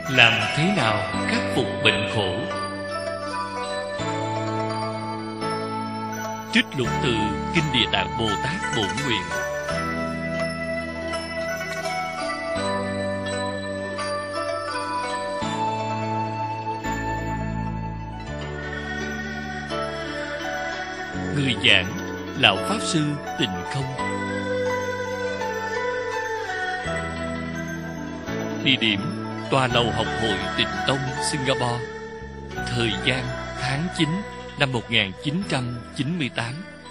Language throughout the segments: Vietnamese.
Làm thế nào khắc phục bệnh khổ? Trích lục từ Kinh Địa Tạng Bồ Tát Bổn Nguyện. Người giảng Lão Pháp Sư Tịnh Không. Địa điểm Tòa lầu học hội Tịnh Tông, Singapore. Thời gian tháng 9 năm 1998.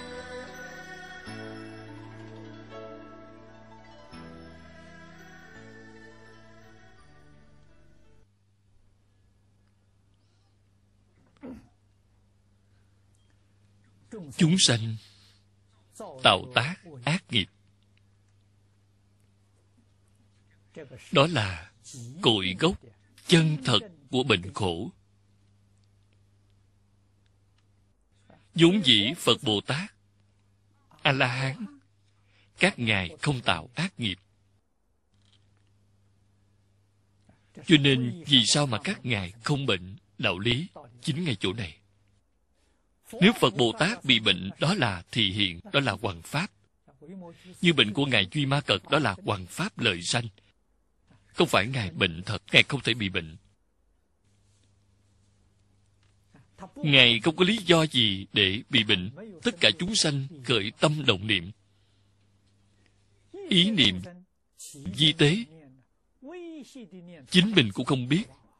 Chúng sanh tạo tác ác nghiệp, đó là cội gốc chân thật của bệnh khổ. Vốn dĩ Phật Bồ Tát, A-la-hán, các ngài không tạo ác nghiệp. Cho nên vì sao mà các ngài không bệnh? Đạo lý chính ngay chỗ này. Nếu Phật Bồ Tát bị bệnh, đó là thị hiện, đó là hoằng pháp. Như bệnh của ngài Duy Ma Cật, đó là hoằng pháp lợi sanh. Không phải ngài bệnh thật, ngài không thể bị bệnh. Ngài không có lý do gì để bị bệnh. Tất cả chúng sanh khởi tâm động niệm, ý niệm vi tế, chính mình cũng không biết.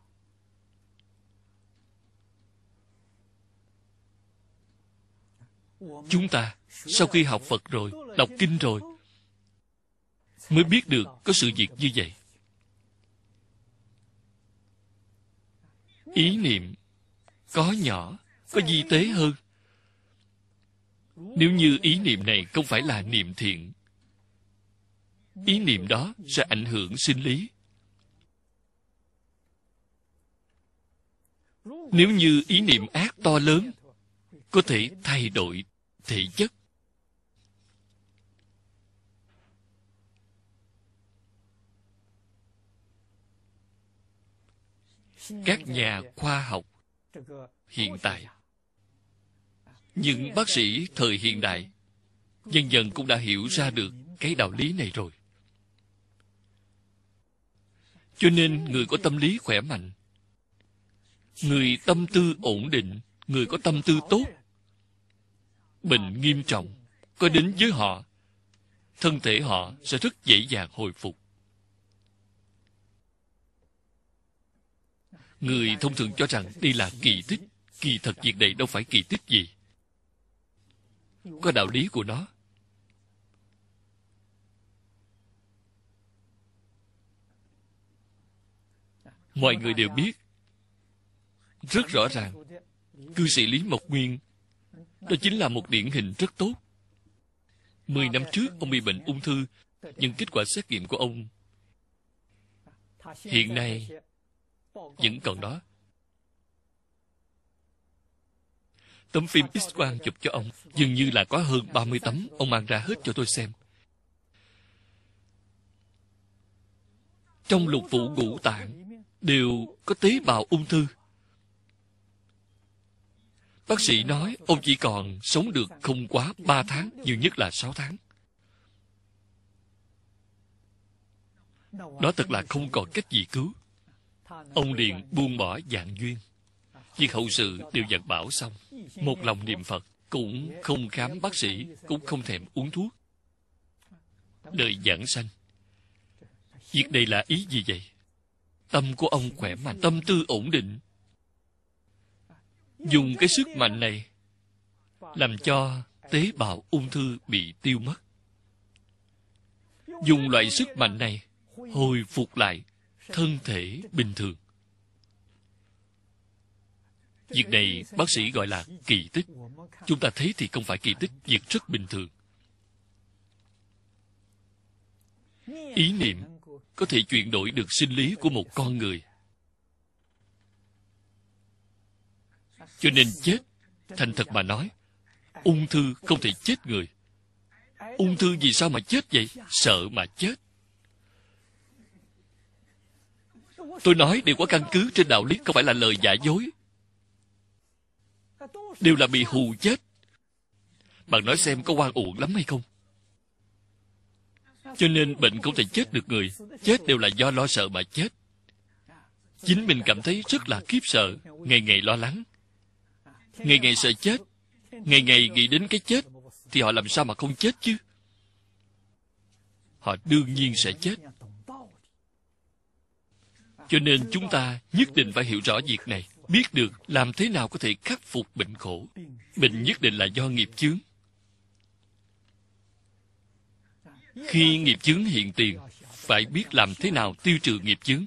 Chúng ta sau khi học Phật rồi, đọc kinh rồi, mới biết được có sự việc như vậy. Ý niệm có nhỏ, có vi tế hơn. Nếu như ý niệm này không phải là niệm thiện, ý niệm đó sẽ ảnh hưởng sinh lý. Nếu như ý niệm ác to lớn, có thể thay đổi thể chất. Các nhà khoa học hiện tại, những bác sĩ thời hiện đại dần dần cũng đã hiểu ra được cái đạo lý này rồi. Cho nên người có tâm lý khỏe mạnh, người tâm tư ổn định, người có tâm tư tốt, bệnh nghiêm trọng có đến với họ, thân thể họ sẽ rất dễ dàng hồi phục. Người thông thường cho rằng đây là kỳ tích. Kỳ thật việc này đâu phải kỳ tích gì, có đạo lý của nó. Mọi người đều biết rất rõ ràng, cư sĩ Lý Mộc Nguyên, đó chính là một điển hình rất tốt. 10 năm trước ông bị bệnh ung thư, nhưng kết quả xét nghiệm của ông hiện nay vẫn còn đó. Tấm phim X-quang chụp cho ông dường như là có hơn 30 tấm, ông mang ra hết cho tôi xem. Trong lục phủ ngũ tạng đều có tế bào ung thư. Bác sĩ nói ông chỉ còn sống được không quá 3 tháng, nhiều nhất là 6 tháng. Đó thật là không còn cách gì cứu. Ông liền buông bỏ dạng duyên. Việc hậu sự đều dặn bảo xong, một lòng niệm Phật, cũng không khám bác sĩ, cũng không thèm uống thuốc. Đời giảng sanh. Việc này là ý gì vậy? Tâm của ông khỏe mạnh, tâm tư ổn định. Dùng cái sức mạnh này làm cho tế bào ung thư bị tiêu mất. Dùng loại sức mạnh này hồi phục lại thân thể bình thường. Việc này bác sĩ gọi là kỳ tích. Chúng ta thấy thì không phải kỳ tích, việc rất bình thường. Ý niệm có thể chuyển đổi được sinh lý của một con người. Cho nên chết, thành thật mà nói, ung thư không thể chết người. Ung thư vì sao mà chết vậy? Sợ mà chết. Tôi nói đều có căn cứ trên đạo lý, không phải là lời giả dối. Đều là bị hù chết. Bạn nói xem có oan uổng lắm hay không? Cho nên bệnh không thể chết được người. Chết đều là do lo sợ mà chết. Chính mình cảm thấy rất là khiếp sợ, ngày ngày lo lắng, ngày ngày sợ chết, ngày ngày nghĩ đến cái chết, thì họ làm sao mà không chết chứ? Họ đương nhiên sẽ chết. Cho nên chúng ta nhất định phải hiểu rõ việc này, biết được làm thế nào có thể khắc phục bệnh khổ. Bệnh nhất định là do nghiệp chướng. Khi nghiệp chướng hiện tiền, phải biết làm thế nào tiêu trừ nghiệp chướng.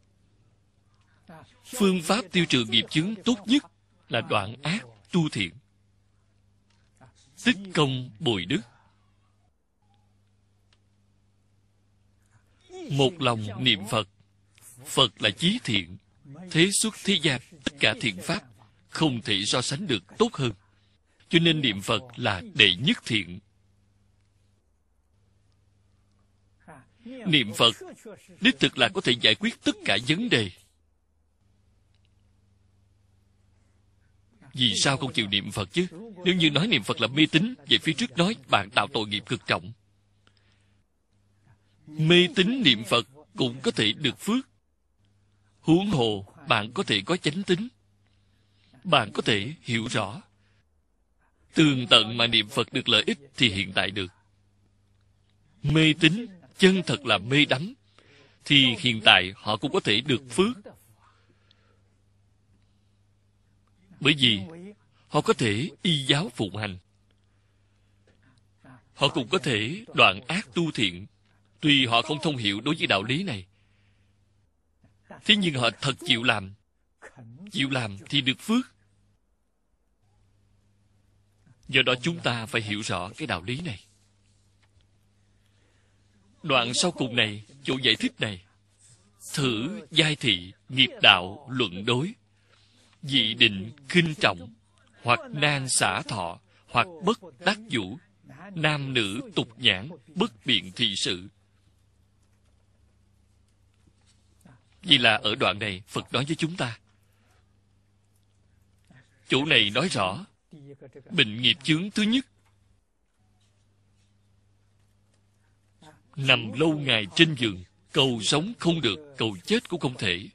Phương pháp tiêu trừ nghiệp chướng tốt nhất là đoạn ác tu thiện, tích công bồi đức. Một lòng niệm Phật. Phật là chí thiện, thế xuất thế gian tất cả thiện pháp không thể so sánh được tốt hơn. Cho nên niệm Phật là đệ nhất thiện. Niệm Phật đích thực là có thể giải quyết tất cả vấn đề. Vì sao không chịu niệm Phật chứ? Nếu như nói niệm Phật là mê tín, vậy phía trước nói bạn tạo tội nghiệp cực trọng. Mê tín niệm Phật cũng có thể được phước. Huống hồ bạn có thể có chánh tín. Bạn có thể hiểu rõ. Tường tận mà niệm Phật được lợi ích thì hiện tại được. Mê tín, chân thật là mê đắm, thì hiện tại họ cũng có thể được phước. Bởi vì họ có thể y giáo phụng hành. Họ cũng có thể đoạn ác tu thiện. Tuy họ không thông hiểu đối với đạo lý này, thế nhưng họ thật chịu làm. Chịu làm thì được phước. Do đó chúng ta phải hiểu rõ cái đạo lý này. Đoạn sau cùng này, chỗ giải thích này: thử giai thị, nghiệp đạo luận đối, dị định khinh trọng, hoặc nan xả thọ, hoặc bất đắc vũ, nam nữ tục nhãn, bất biện thị sự. Vì là ở đoạn này Phật nói với chúng ta. Chỗ này nói rõ bệnh nghiệp chướng thứ nhất: nằm lâu ngày trên giường, cầu sống không được, cầu chết cũng không thể.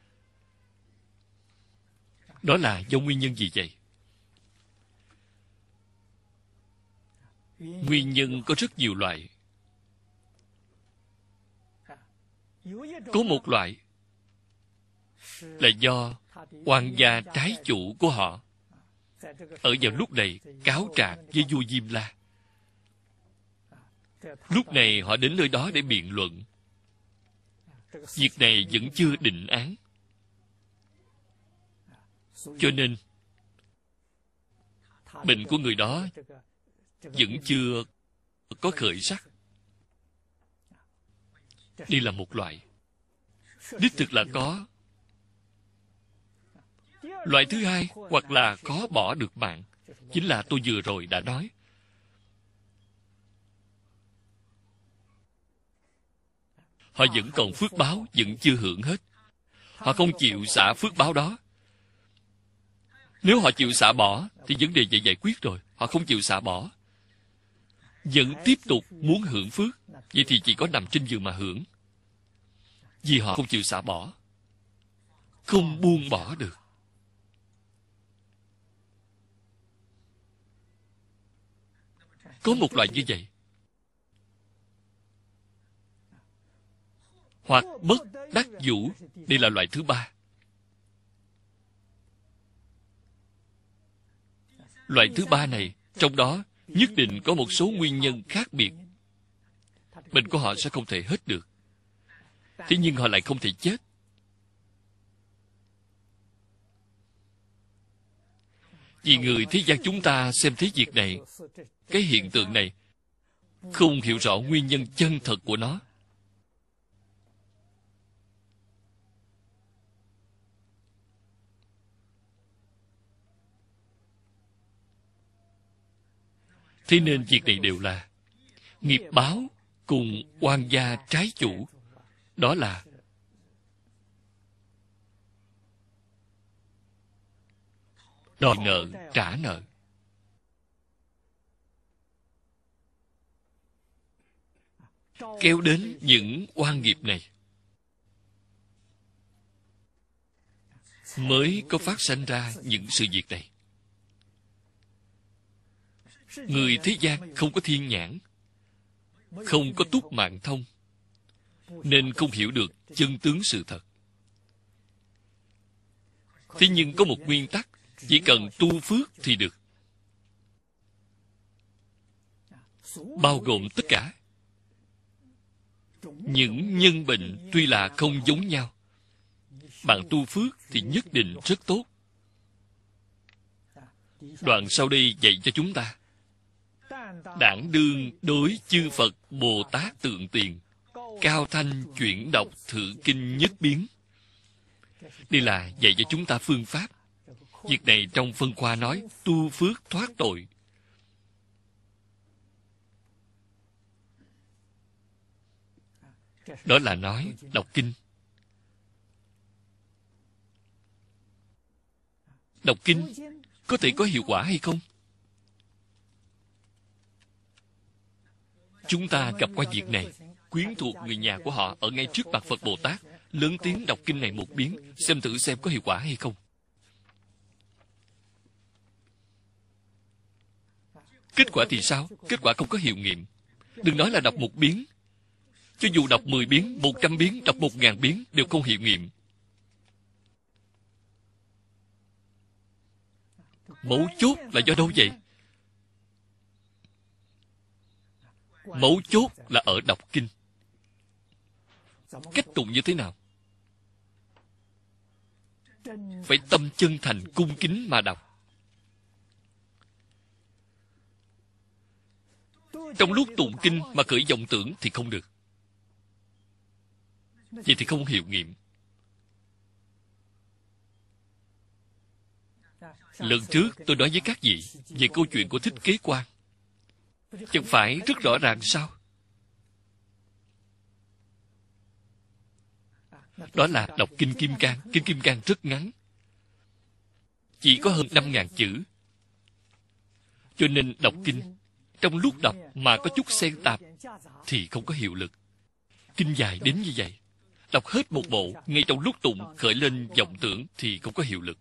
Đó là do nguyên nhân gì vậy? Nguyên nhân có rất nhiều loại. Có một loại là do oan gia trái chủ của họ ở vào lúc này cáo trạng với vua Diêm La. Lúc này họ đến nơi đó để biện luận. Việc này vẫn chưa định án, cho nên bệnh của người đó vẫn chưa có khởi sắc. Đây là một loại. Đích thực là có. Loại thứ hai, hoặc là khó bỏ được mạng, chính là tôi vừa rồi đã nói. Họ vẫn còn phước báo, vẫn chưa hưởng hết. Họ không chịu xả phước báo đó. Nếu họ chịu xả bỏ, thì vấn đề giải quyết rồi. Họ không chịu xả bỏ, vẫn tiếp tục muốn hưởng phước. Vậy thì chỉ có nằm trên giường mà hưởng. Vì họ không chịu xả bỏ, không buông bỏ được. Có một loại như vậy. Hoặc bất đắc vũ, đây là loại thứ ba. Loại thứ ba này, trong đó nhất định có một số nguyên nhân khác biệt. Bệnh của họ sẽ không thể hết được. Thế nhưng họ lại không thể chết. Vì người thế gian chúng ta xem thấy việc này, cái hiện tượng này, không hiểu rõ nguyên nhân chân thật của nó. Thế nên việc này đều là nghiệp báo cùng oan gia trái chủ. Đó là đòi nợ, trả nợ. Kéo đến những oan nghiệp này, mới có phát sinh ra những sự việc này. Người thế gian không có thiên nhãn, không có túc mạng thông, nên không hiểu được chân tướng sự thật. Thế nhưng có một nguyên tắc, chỉ cần tu phước thì được. Bao gồm tất cả. Những nhân bệnh tuy là không giống nhau, bạn tu phước thì nhất định rất tốt. Đoạn sau đây dạy cho chúng ta: đảng đương đối chư Phật Bồ Tát tượng tiền, cao thanh chuyển đọc thử kinh nhất biến. Đây là dạy cho chúng ta phương pháp. Việc này trong phân khoa nói tu phước thoát tội. Đó là nói đọc kinh. Đọc kinh có thể có hiệu quả hay không? Chúng ta gặp qua việc này. Quyến thuộc người nhà của họ ở ngay trước mặt Phật Bồ Tát, lớn tiếng đọc kinh này một biến, xem thử xem có hiệu quả hay không. Kết quả thì sao? Kết quả không có hiệu nghiệm. Đừng nói là đọc một biến. Cho dù đọc 10 biến, 100 biến, đọc 1000 biến đều không hiệu nghiệm. Mấu chốt là do đâu vậy? Mấu chốt là ở đọc kinh. Cách tụng như thế nào? Phải tâm chân thành cung kính mà đọc. Trong lúc tụng kinh mà khởi vọng tưởng thì không được. Vậy thì không hiệu nghiệm. Lần trước tôi nói với các vị về câu chuyện của Thích Kế Quan. Chẳng phải rất rõ ràng sao? Đó là đọc Kinh Kim Cang. Kinh Kim Cang rất ngắn, chỉ có hơn 5.000 chữ. Cho nên đọc kinh, trong lúc đọc mà có chút xen tạp thì không có hiệu lực. Kinh dài đến như vậy, đọc hết một bộ, ngay trong lúc tụng khởi lên vọng tưởng thì không có hiệu lực.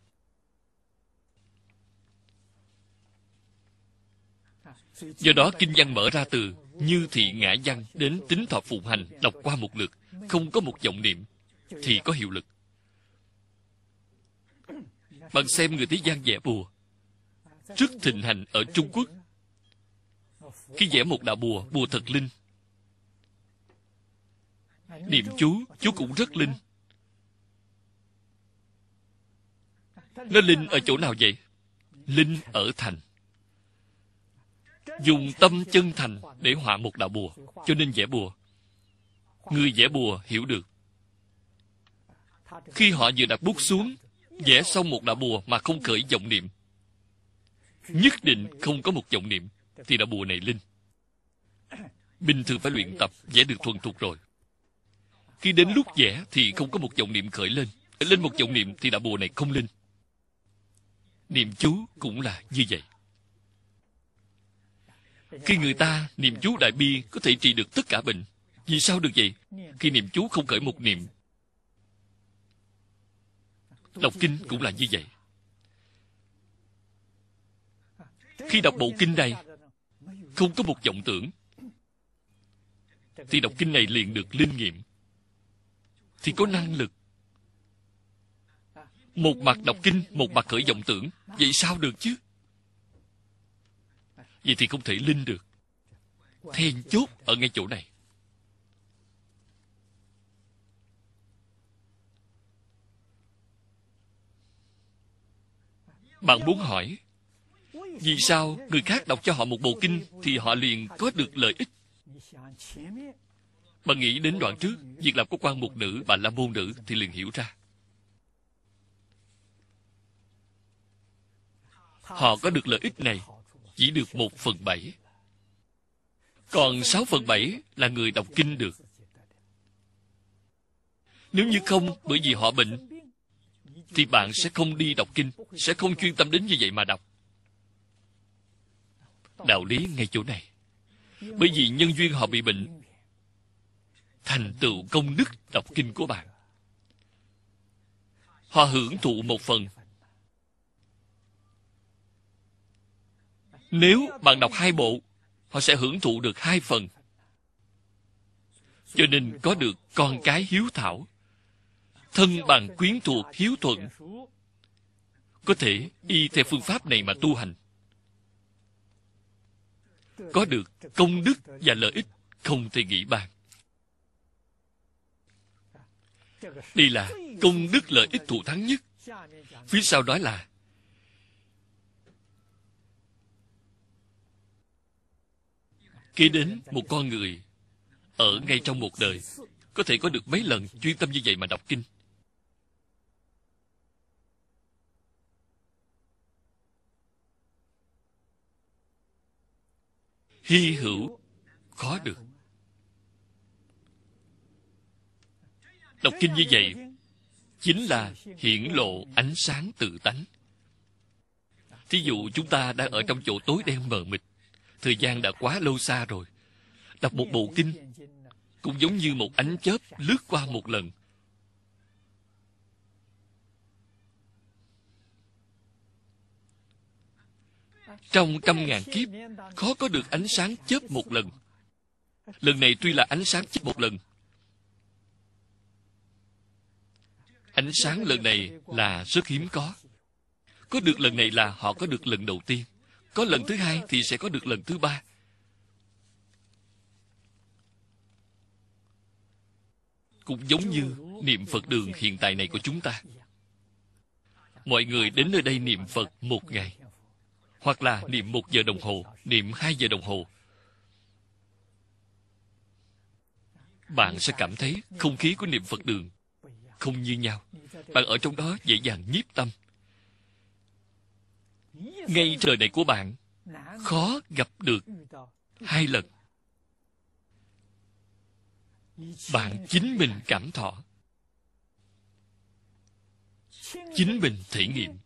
Do đó kinh văn mở ra từ như thị ngã văn đến tính thọ phụng hành, đọc qua một lượt, không có một vọng niệm thì có hiệu lực. Bạn xem người thế gian vẽ bùa rất thịnh hành ở Trung Quốc. Khi vẽ một đạo bùa, bùa thật linh. Niệm chú cũng rất linh. Nó linh ở chỗ nào vậy? Linh ở thành. Dùng tâm chân thành để họa một đạo bùa, cho nên vẽ bùa. Người vẽ bùa hiểu được. Khi họ vừa đặt bút xuống, vẽ xong một đạo bùa mà không khởi vọng niệm, nhất định không có một vọng niệm, thì đạo bùa này linh. Bình thường phải luyện tập, vẽ được thuần thục rồi. Khi đến lúc vẽ thì không có một vọng niệm khởi lên. Lên một vọng niệm thì đạo bùa này không linh. Niệm chú cũng là như vậy. Khi người ta niệm chú Đại Bi có thể trị được tất cả bệnh. Vì sao được vậy? Khi niệm chú không khởi một niệm. Đọc kinh cũng là như vậy. Khi đọc bộ kinh này không có một vọng tưởng thì đọc kinh này liền được linh nghiệm, thì có năng lực. Một mặt đọc kinh, một mặt khởi vọng tưởng, vậy sao được chứ? Vậy thì không thể linh được. Then chốt ở ngay chỗ này. Bạn muốn hỏi, vì sao người khác đọc cho họ một bộ kinh thì họ liền có được lợi ích? Bạn nghĩ đến đoạn trước, việc làm của quan mục nữ, bà la môn nữ thì liền hiểu ra. Họ có được lợi ích này chỉ được 1/7. Còn 6/7 là người đọc kinh được. Nếu như không, bởi vì họ bệnh, thì bạn sẽ không đi đọc kinh, sẽ không chuyên tâm đến như vậy mà đọc. Đạo lý ngay chỗ này. Bởi vì nhân duyên họ bị bệnh, thành tựu công đức đọc kinh của bạn. Họ hưởng thụ một phần. Nếu bạn đọc 2 bộ, họ sẽ hưởng thụ được 2 phần. Cho nên có được con cái hiếu thảo, thân bằng quyến thuộc hiếu thuận, có thể y theo phương pháp này mà tu hành, có được công đức và lợi ích không thể nghĩ bàn. Đây là công đức lợi ích thù thắng nhất. Phía sau nói là kế đến một con người ở ngay trong một đời có thể có được mấy lần chuyên tâm như vậy mà đọc kinh. Hy hữu, khó được. Đọc kinh như vậy chính là hiển lộ ánh sáng tự tánh. Thí dụ chúng ta đang ở trong chỗ tối đen mờ mịt, thời gian đã quá lâu xa rồi. Đọc một bộ kinh cũng giống như một ánh chớp lướt qua một lần. Trong trăm ngàn kiếp, khó có được ánh sáng chớp một lần. Lần này tuy là ánh sáng chớp một lần. Ánh sáng lần này là rất hiếm có. Có được lần này là họ có được lần đầu tiên. Có lần thứ hai thì sẽ có được lần thứ ba. Cũng giống như niệm Phật đường hiện tại này của chúng ta. Mọi người đến nơi đây niệm Phật 1 ngày, hoặc là niệm 1 giờ đồng hồ, niệm 2 giờ đồng hồ. Bạn sẽ cảm thấy không khí của niệm Phật đường không như nhau. Bạn ở trong đó dễ dàng nhiếp tâm. Ngay trời này của bạn khó gặp được 2 lần. Bạn chính mình cảm thọ, chính mình thể nghiệm.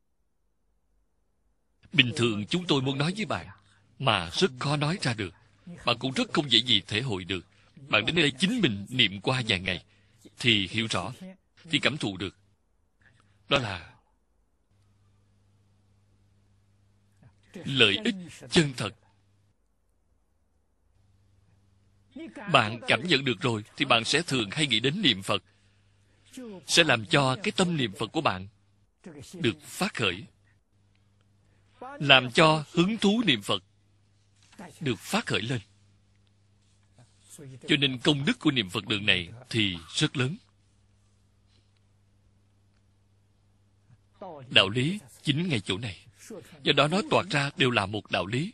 Bình thường chúng tôi muốn nói với bạn mà rất khó nói ra được. Bạn cũng rất không dễ gì thể hội được. Bạn đến đây chính mình niệm qua vài ngày thì hiểu rõ, thì cảm thụ được. Đó là lợi ích chân thật. Bạn cảm nhận được rồi thì bạn sẽ thường hay nghĩ đến niệm Phật, sẽ làm cho cái tâm niệm Phật của bạn được phát khởi, làm cho hứng thú niệm Phật được phát khởi lên. Cho nên công đức của niệm Phật đường này thì rất lớn. Đạo lý chính ngay chỗ này. Do đó nói toạc ra đều là một đạo lý.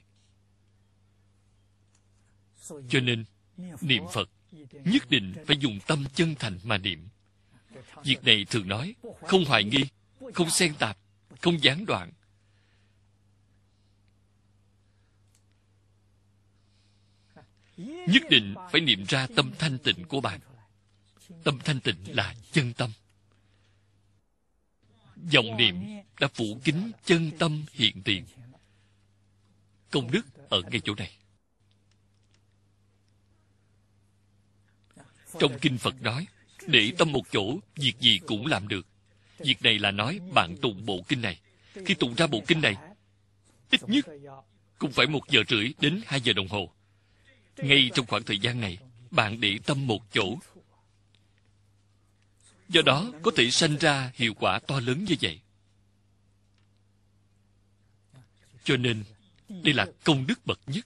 Cho nên niệm Phật nhất định phải dùng tâm chân thành mà niệm. Việc này thường nói không hoài nghi, không xen tạp, không gián đoạn. Nhất định phải niệm ra tâm thanh tịnh của bạn. Tâm thanh tịnh là chân tâm. Dòng niệm đã phủ kín chân tâm hiện tiền. Công đức ở ngay chỗ này. Trong kinh Phật nói, để tâm một chỗ, việc gì cũng làm được. Việc này là nói bạn tụng bộ kinh này. Khi tụng ra bộ kinh này, ít nhất cũng phải 1 giờ rưỡi đến 2 giờ đồng hồ. Ngay trong khoảng thời gian này, bạn để tâm một chỗ. Do đó có thể sanh ra hiệu quả to lớn như vậy. Cho nên, đây là công đức bậc nhất.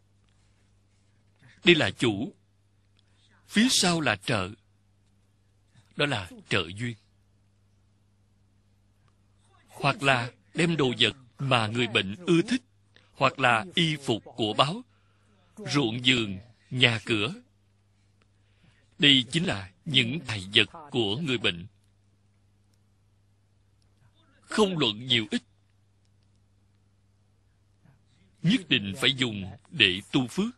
Đây là chủ. Phía sau là trợ. Đó là trợ duyên. Hoặc là đem đồ vật mà người bệnh ưa thích, hoặc là y phục của báu, ruộng vườn, nhà cửa. Đây chính là những tài vật của người bệnh. Không luận nhiều ít, nhất định phải dùng để tu phước.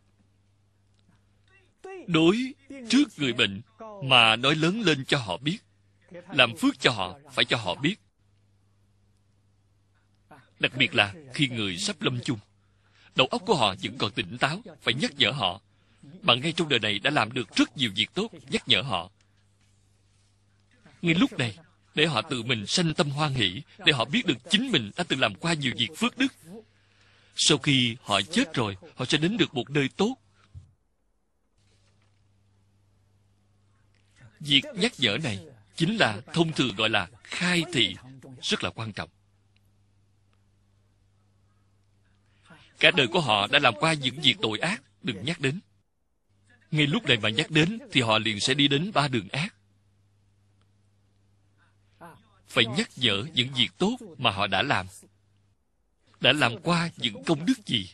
Đối trước người bệnh mà nói lớn lên cho họ biết, làm phước cho họ, phải cho họ biết. Đặc biệt là khi người sắp lâm chung, đầu óc của họ vẫn còn tỉnh táo, phải nhắc nhở họ. Bạn ngay trong đời này đã làm được rất nhiều việc tốt, nhắc nhở họ. Ngay lúc này, để họ tự mình sanh tâm hoan hỷ, để họ biết được chính mình đã từng làm qua nhiều việc phước đức. Sau khi họ chết rồi, họ sẽ đến được một nơi tốt. Việc nhắc nhở này chính là thông thường gọi là khai thị, rất là quan trọng. Cả đời của họ đã làm qua những việc tội ác, đừng nhắc đến. Ngay lúc này mà nhắc đến thì họ liền sẽ đi đến ba đường ác. Phải nhắc nhở những việc tốt mà họ đã làm qua những công đức gì.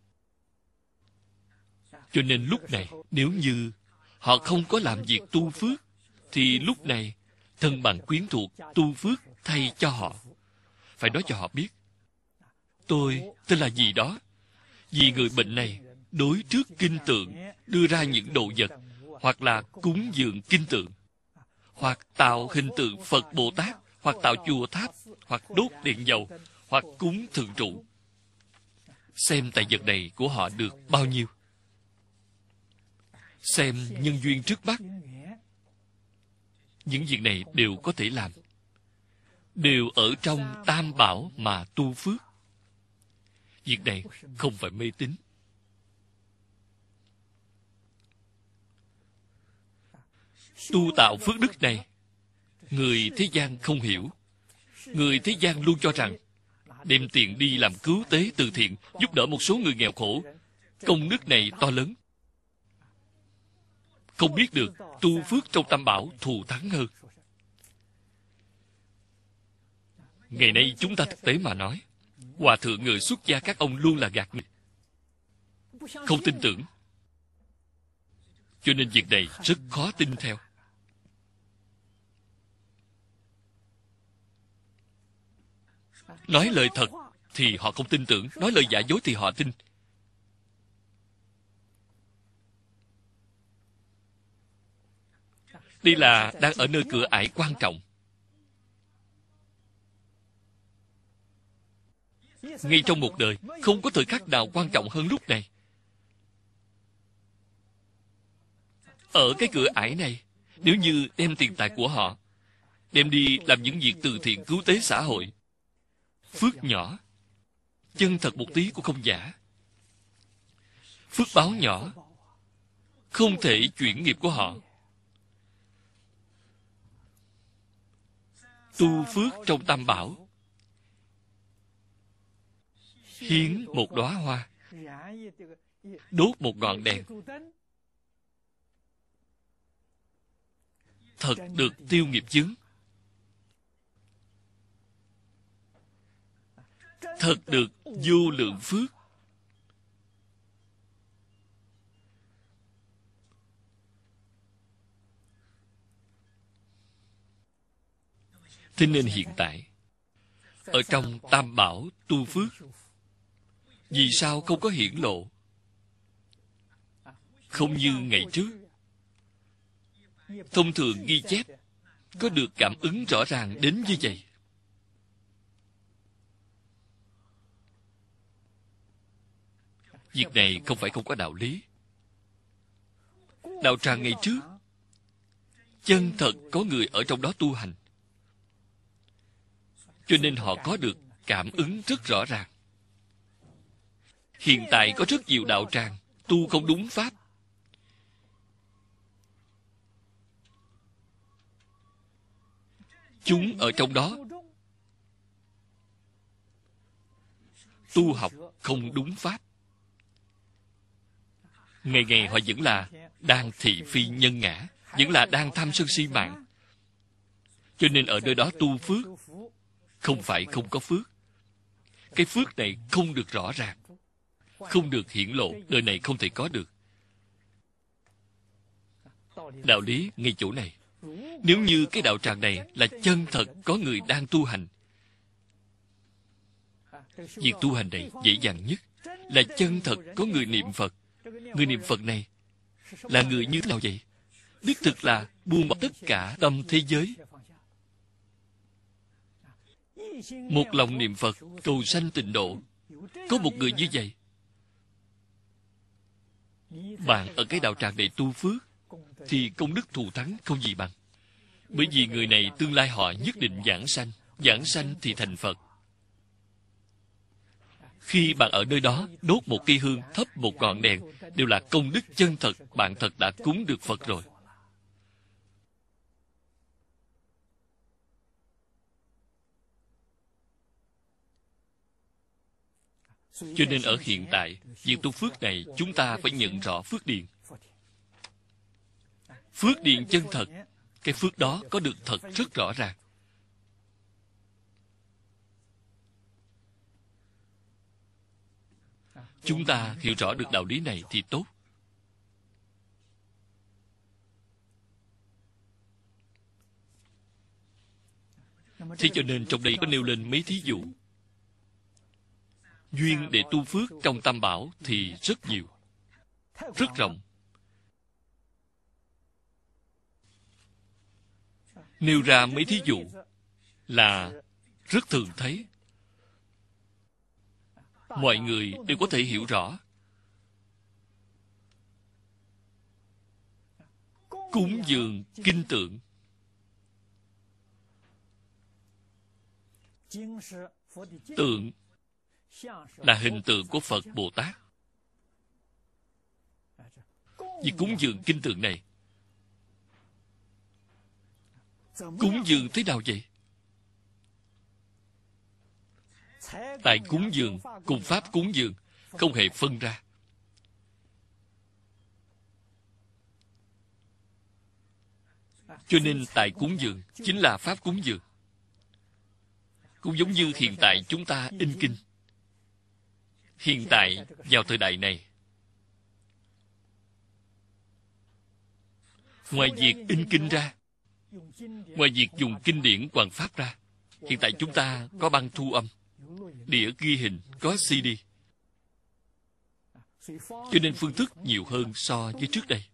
Cho nên lúc này, nếu như họ không có làm việc tu phước, thì lúc này thân bằng quyến thuộc tu phước thay cho họ. Phải nói cho họ biết, tôi tên là gì đó, vì người bệnh này đối trước kinh tượng đưa ra những đồ vật, hoặc là cúng dường kinh tượng, hoặc tạo hình tượng Phật Bồ Tát, hoặc tạo chùa tháp, hoặc đốt đèn dầu, hoặc cúng thượng trụ. Xem tài vật này của họ được bao nhiêu. Xem nhân duyên trước mắt. Những việc này đều có thể làm. Đều ở trong Tam Bảo mà tu phước. Việc này không phải mê tín. Tu tạo phước đức này, người thế gian không hiểu. Người thế gian luôn cho rằng đem tiền đi làm cứu tế từ thiện, giúp đỡ một số người nghèo khổ, công đức này to lớn. Không biết được tu phước trong Tam Bảo thù thắng hơn. Ngày nay chúng ta thực tế mà nói, hòa thượng người xuất gia các ông luôn là gạt người, không tin tưởng. Cho nên việc này rất khó tin theo. Nói lời thật thì họ không tin tưởng, nói lời giả dối thì họ tin. Đây là đang ở nơi cửa ải quan trọng. Ngay trong một đời, không có thời khắc nào quan trọng hơn lúc này. Ở cái cửa ải này, nếu như đem tiền tài của họ, đem đi làm những việc từ thiện cứu tế xã hội, phước nhỏ, chân thật một tí cũng không giả. Phước báo nhỏ, không thể chuyển nghiệp của họ. Tu phước trong Tam Bảo, hiến một đóa hoa, đốt một ngọn đèn, thật được tiêu nghiệp chướng, thật được vô lượng phước. Thế nên hiện tại, ở trong Tam Bảo tu phước, vì sao không có hiển lộ? Không như ngày trước. Thông thường ghi chép, có được cảm ứng rõ ràng đến như vậy. Việc này không phải không có đạo lý. Đạo tràng ngày trước, chân thật có người ở trong đó tu hành. Cho nên họ có được cảm ứng rất rõ ràng. Hiện tại có rất nhiều đạo tràng tu không đúng pháp. Chúng ở trong đó tu học không đúng pháp. Ngày ngày họ vẫn là đang thị phi nhân ngã, vẫn là đang tham sân si mạng. Cho nên ở nơi đó tu phước, không phải không có phước. Cái phước này không được rõ ràng, không được hiển lộ, đời này không thể có được. Đạo lý ngay chỗ này. Nếu như cái đạo tràng này là chân thật có người đang tu hành, việc tu hành này dễ dàng nhất là chân thật có người niệm Phật. Người niệm Phật này là người như thế nào vậy? Đích thực là buông bỏ tất cả tâm thế giới, một lòng niệm Phật, cầu sanh tịnh độ. Có một người như vậy, bạn ở cái đạo tràng này tu phước, thì công đức thù thắng không gì bằng. Bởi vì người này tương lai họ nhất định giảng sanh thì thành Phật. Khi bạn ở nơi đó, đốt một cây hương, thắp một ngọn đèn, đều là công đức chân thật, bạn thật đã cúng được Phật rồi. Cho nên ở hiện tại, việc tu phước này, chúng ta phải nhận rõ phước điền. Phước điền chân thật, cái phước đó có được thật rất rõ ràng. Chúng ta hiểu rõ được đạo lý này thì tốt. Thế cho nên trong đây có nêu lên mấy thí dụ. Duyên để tu phước trong Tam Bảo thì rất nhiều, rất rộng. Nêu ra mấy thí dụ là rất thường thấy. Mọi người đều có thể hiểu rõ. Cúng dường kinh tượng. Tượng là hình tượng của Phật Bồ Tát. Việc cúng dường kinh tượng này, cúng dường thế nào vậy? Tài cúng dường cùng pháp cúng dường không hề phân ra. Cho nên tài cúng dường chính là pháp cúng dường. Cũng giống như hiện tại chúng ta in kinh. Hiện tại, vào thời đại này, ngoài việc in kinh ra, ngoài việc dùng kinh điển hoàn pháp ra, hiện tại chúng ta có băng thu âm, đĩa ghi hình, có CD. Cho nên phương thức nhiều hơn so với trước đây.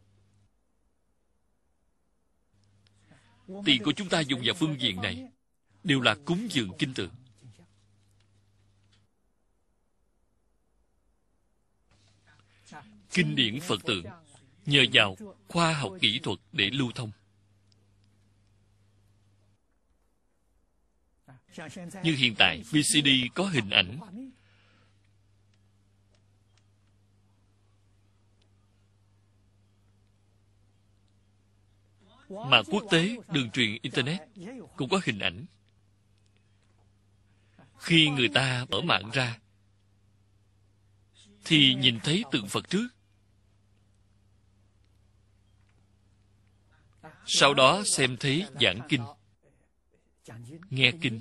Tiền của chúng ta dùng vào phương diện này đều là cúng dường kinh tượng. Kinh điển Phật tượng nhờ vào khoa học kỹ thuật để lưu thông. Như hiện tại VCD có hình ảnh, mà quốc tế đường truyền Internet cũng có hình ảnh. Khi người ta mở mạng ra thì nhìn thấy tượng Phật trước, sau đó xem thấy giảng kinh, nghe kinh.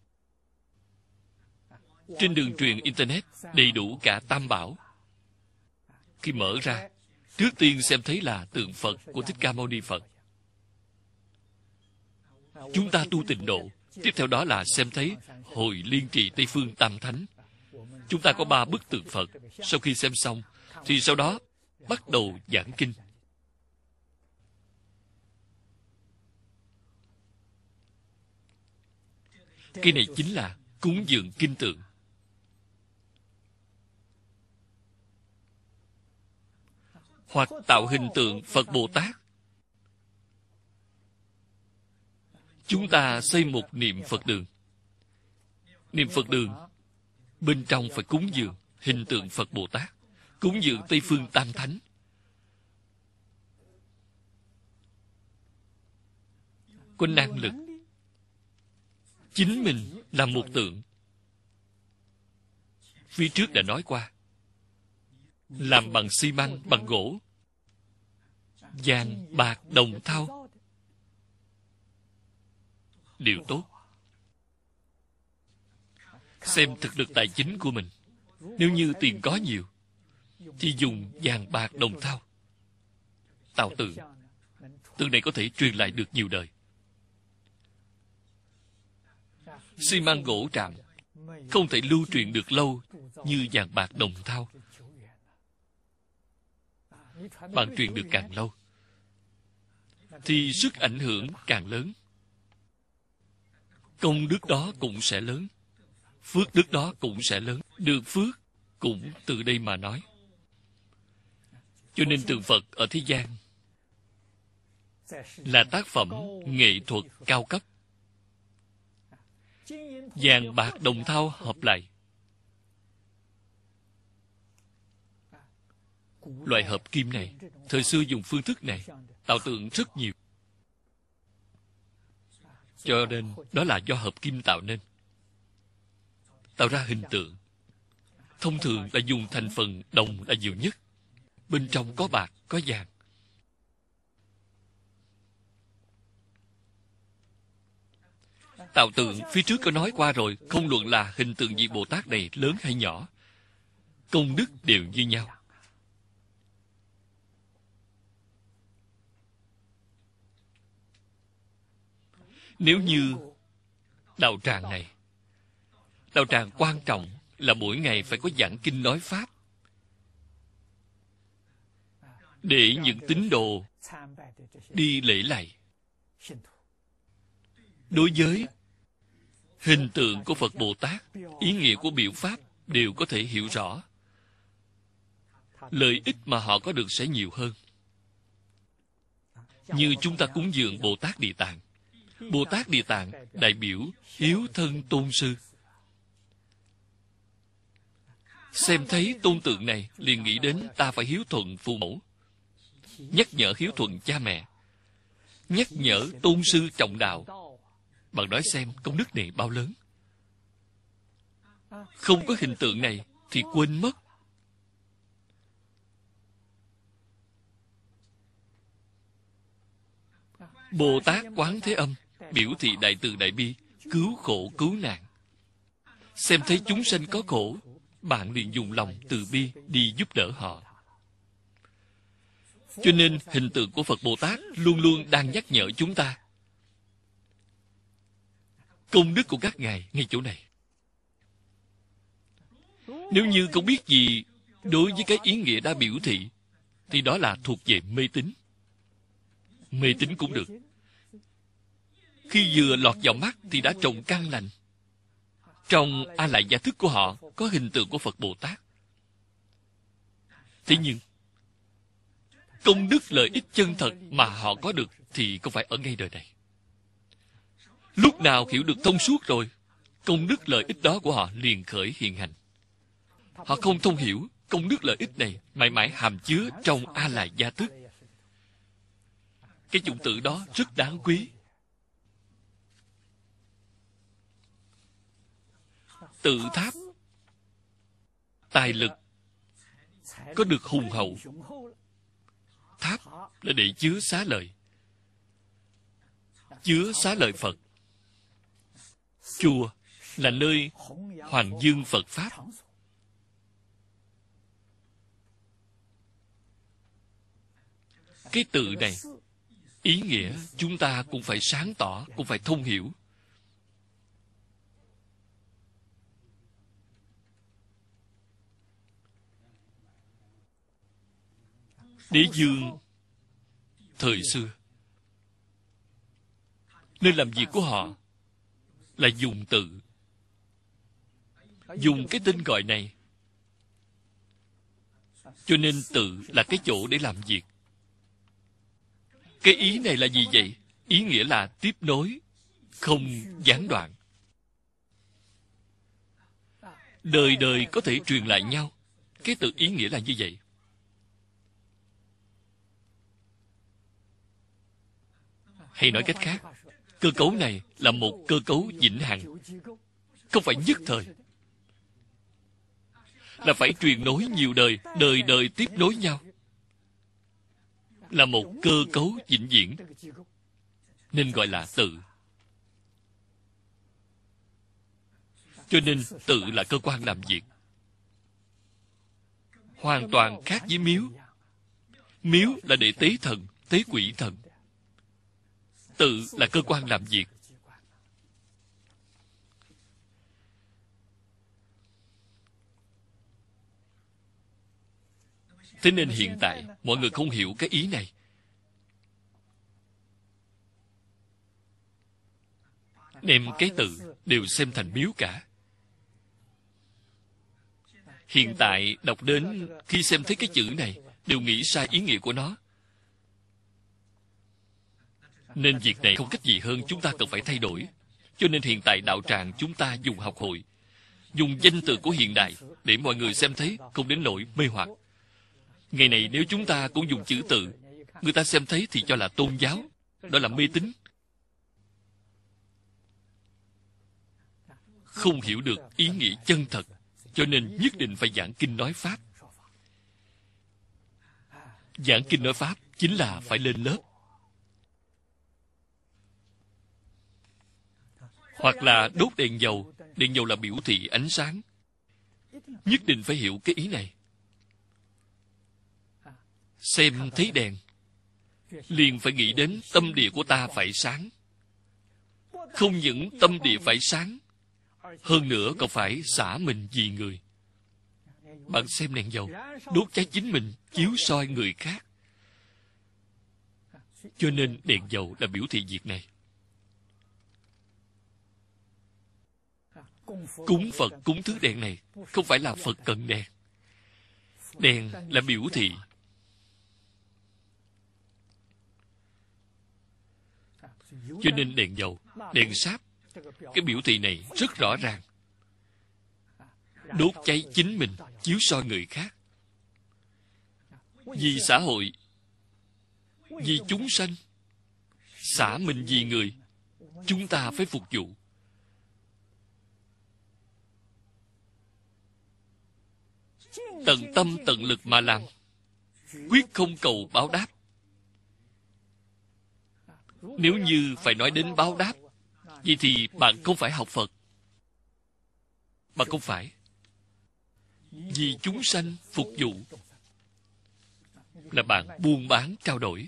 Trên đường truyền Internet đầy đủ cả Tam Bảo. Khi mở ra, trước tiên xem thấy là tượng Phật của Thích Ca Mâu Ni Phật. Chúng ta tu tịnh độ, tiếp theo đó là xem thấy Hồi Liên Trì Tây Phương Tam Thánh. Chúng ta có 3 bức tượng Phật. Sau khi xem xong, thì sau đó bắt đầu giảng kinh. Cái này chính là cúng dường kinh tượng. Hoặc tạo hình tượng Phật Bồ Tát. Chúng ta xây một niệm Phật đường. Niệm Phật đường, bên trong phải cúng dường hình tượng Phật Bồ Tát, cúng dường Tây Phương Tam Thánh. Có năng lực. Chính mình là một tượng. Phía trước đã nói qua. Làm bằng xi măng, bằng gỗ, vàng, bạc, đồng thau, đều tốt. Xem thực lực tài chính của mình. Nếu như tiền có nhiều, thì dùng vàng, bạc, đồng thau tạo tượng. Tượng này có thể truyền lại được nhiều đời. Xi măng gỗ tràm không thể lưu truyền được lâu như vàng bạc đồng thau. Bạn truyền được càng lâu thì sức ảnh hưởng càng lớn. công đức đó cũng sẽ lớn, phước đức đó cũng sẽ lớn. Được phước cũng từ đây mà nói. Cho nên tượng Phật ở thế gian là tác phẩm nghệ thuật cao cấp. Vàng bạc đồng thau hợp lại. Loại hợp kim này, thời xưa dùng phương thức này tạo tượng rất nhiều. Cho nên đó là do hợp kim tạo nên, tạo ra hình tượng. Thông thường là dùng thành phần đồng là nhiều nhất. Bên trong có bạc, có vàng. Tạo tượng phía trước có nói qua rồi, không luận là hình tượng vị Bồ Tát này lớn hay nhỏ, công đức đều như nhau. Nếu như đạo tràng này, đạo tràng quan trọng là mỗi ngày phải có giảng kinh nói Pháp, để những tín đồ đi lễ lạy. Đối với hình tượng của Phật Bồ Tát, ý nghĩa của biểu pháp đều có thể hiểu rõ. Lợi ích mà họ có được sẽ nhiều hơn. Như chúng ta cúng dường Bồ Tát Địa Tạng. Bồ Tát Địa Tạng đại biểu hiếu thân tôn sư. Xem thấy tôn tượng này liền nghĩ đến ta phải hiếu thuận phụ mẫu, nhắc nhở hiếu thuận cha mẹ, nhắc nhở tôn sư trọng đạo. Bạn nói xem công đức này bao lớn. Không có hình tượng này thì quên mất. Bồ Tát Quán Thế Âm biểu thị đại từ đại bi, cứu khổ cứu nạn. Xem thấy chúng sanh có khổ, bạn liền dùng lòng từ bi đi giúp đỡ họ. Cho nên hình tượng của Phật Bồ Tát luôn luôn đang nhắc nhở chúng ta. Công đức của các ngài ngay chỗ này. Nếu như không biết gì đối với cái ý nghĩa đã biểu thị, thì đó là thuộc về mê tín. Mê tín cũng được. Khi vừa lọt vào mắt thì đã trồng căn lành. Trong A Lại Gia Thức của họ có hình tượng của Phật Bồ Tát. Thế nhưng công đức lợi ích chân thật mà họ có được thì không phải ở ngay đời này. Lúc nào hiểu được thông suốt rồi, công đức lợi ích đó của họ liền khởi hiện hành. Họ không thông hiểu công đức lợi ích này mãi mãi hàm chứa trong A Lại Gia Thức. Cái chủng tử đó rất đáng quý. Tự tháp tài lực có được hùng hậu. Tháp là để chứa xá lợi, chứa xá lợi Phật. Chùa là nơi hoàng dương Phật Pháp. Cái từ này, ý nghĩa chúng ta cũng phải sáng tỏ, cũng phải thông hiểu. Đế vương thời xưa, nơi làm việc của họ là dùng tự, dùng cái tên gọi này. Cho nên tự là cái chỗ để làm việc. Cái ý này là gì vậy? Ý nghĩa là tiếp nối, không gián đoạn. Đời đời có thể truyền lại nhau. Cái từ ý nghĩa là như vậy. Hay nói cách khác, cơ cấu này là một cơ cấu vĩnh hằng, không phải nhất thời. Là phải truyền nối nhiều đời, đời đời tiếp nối nhau. Là một cơ cấu vĩnh viễn, nên gọi là tự. Cho nên tự là cơ quan làm việc. Hoàn toàn khác với miếu. Miếu là để tế thần, tế quỷ thần. Tự là cơ quan làm việc. Thế nên hiện tại mọi người không hiểu cái ý này. đem cái từ đều xem thành miếu cả. Hiện tại đọc đến, khi xem thấy cái chữ này, đều nghĩ sai ý nghĩa của nó. Nên việc này không cách gì hơn chúng ta cần phải thay đổi. Cho nên hiện tại đạo tràng chúng ta dùng học hội, dùng danh từ của hiện đại để mọi người xem thấy, không đến nỗi mê hoặc. Ngày này nếu chúng ta cũng dùng chữ tự, người ta xem thấy thì cho là tôn giáo, đó là mê tín. Không hiểu được ý nghĩa chân thật, cho nên nhất định phải giảng kinh nói Pháp. Giảng kinh nói Pháp chính là phải lên lớp. Hoặc là đốt đèn dầu. Đèn dầu là biểu thị ánh sáng. Nhất định phải hiểu cái ý này. Xem thấy đèn, liền phải nghĩ đến tâm địa của ta phải sáng. Không những tâm địa phải sáng, hơn nữa còn phải xả mình vì người. Bạn xem đèn dầu, đốt cháy chính mình, chiếu soi người khác. Cho nên đèn dầu là biểu thị việc này. Cúng Phật, cúng thứ đèn này không phải là Phật cần đèn. Đèn là biểu thị. Cho nên đèn dầu, đèn sáp, cái biểu thị này rất rõ ràng. Đốt cháy chính mình, chiếu soi người khác. Vì xã hội, vì chúng sanh, xả mình vì người, chúng ta phải phục vụ. Tận tâm tận lực mà làm, quyết không cầu báo đáp. Nếu như phải nói đến báo đáp, vậy thì bạn không phải học Phật. Bạn không phải. Vì chúng sanh phục vụ là bạn buôn bán trao đổi.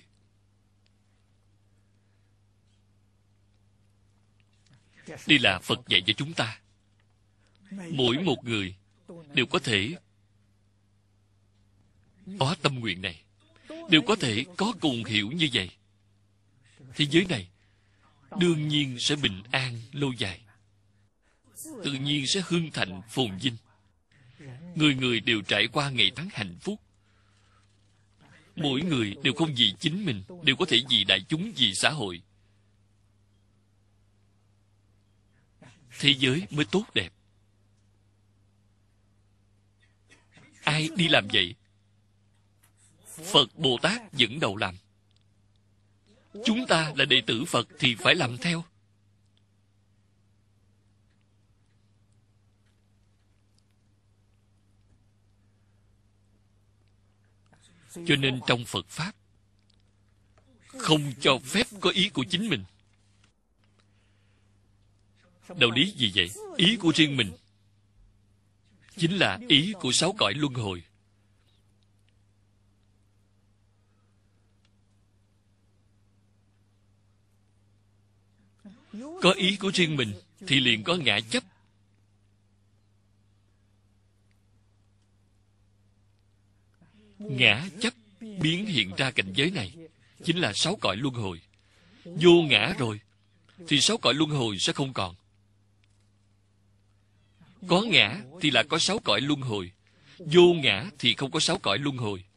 Đây là Phật dạy cho chúng ta. Mỗi một người đều có thể có tâm nguyện này, đều có thể có cùng hiểu như vậy. Thế giới này đương nhiên sẽ bình an lâu dài, tự nhiên sẽ hưng thịnh phồn vinh. Người người đều trải qua ngày tháng hạnh phúc. Mỗi người đều không vì chính mình, đều có thể vì đại chúng, vì xã hội. Thế giới mới tốt đẹp. Ai đi làm vậy? Phật Bồ Tát dẫn đầu làm. Chúng ta là đệ tử Phật thì phải làm theo. Cho nên trong Phật Pháp không cho phép có ý của chính mình. Đạo lý gì vậy? Ý của riêng mình chính là ý của 6 cõi luân hồi. Có ý của riêng mình thì liền có ngã chấp. Ngã chấp biến hiện ra cảnh giới này chính là 6 cõi luân hồi. Vô ngã rồi thì 6 cõi luân hồi sẽ không còn. Có ngã thì là có 6 cõi luân hồi. Vô ngã thì không có 6 cõi luân hồi.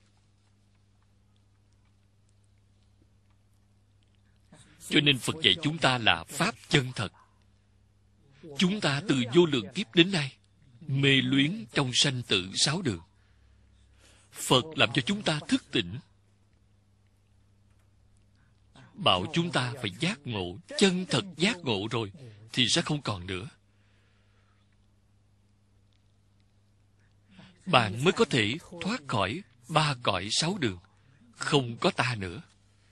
Cho nên Phật dạy chúng ta là Pháp chân thật. Chúng ta từ vô lượng kiếp đến nay mê luyến trong sanh tử 6 đường. Phật làm cho chúng ta thức tỉnh, bảo chúng ta phải giác ngộ, chân thật giác ngộ rồi thì sẽ không còn nữa. Bạn mới có thể thoát khỏi 3 cõi 6 đường, không có ta nữa.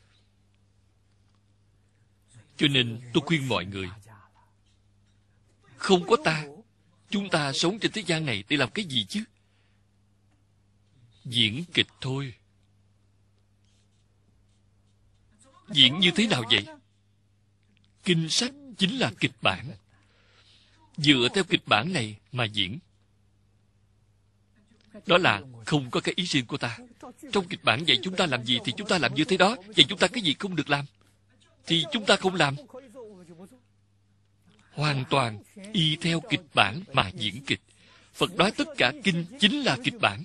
Cho nên tôi khuyên mọi người, không có ta, chúng ta sống trên thế gian này để làm cái gì chứ? Diễn kịch thôi. Diễn như thế nào vậy? Kinh sách chính là kịch bản. Dựa theo kịch bản này mà diễn. Đó là không có cái ý riêng của ta. Trong kịch bản dạy chúng ta làm gì thì chúng ta làm như thế đó. Dạy chúng ta cái gì không được làm thì chúng ta không làm. hoàn toàn y theo kịch bản mà diễn kịch. Phật nói tất cả kinh chính là kịch bản.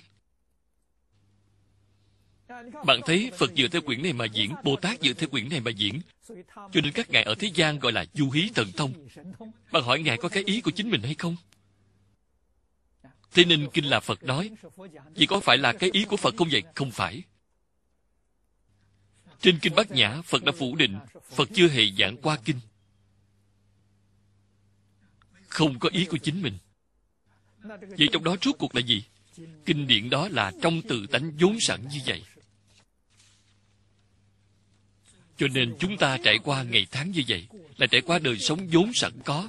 Bạn thấy Phật dựa theo quyển này mà diễn, Bồ Tát dựa theo quyển này mà diễn. Cho nên các ngài ở thế gian gọi là du hí thần thông. Bạn hỏi ngài có cái ý của chính mình hay không? Thế nên kinh là Phật nói. Vậy có phải là cái ý của Phật không vậy? Không phải. Trên kinh Bát Nhã, Phật đã phủ định Phật chưa hề giảng qua kinh. Không có ý của chính mình. Vậy trong đó rốt cuộc là gì? Kinh điển đó là trong tự tánh vốn sẵn như vậy. Cho nên chúng ta trải qua ngày tháng như vậy là trải qua đời sống vốn sẵn có.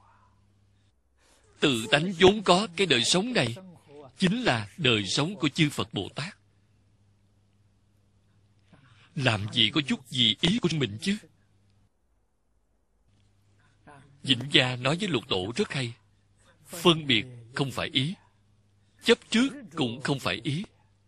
Tự tánh vốn có cái đời sống này chính là đời sống của chư Phật Bồ Tát. Làm gì có chút gì ý của mình chứ? Vĩnh Gia nói với Lục Tổ rất hay. Phân biệt không phải ý, chấp trước cũng không phải ý.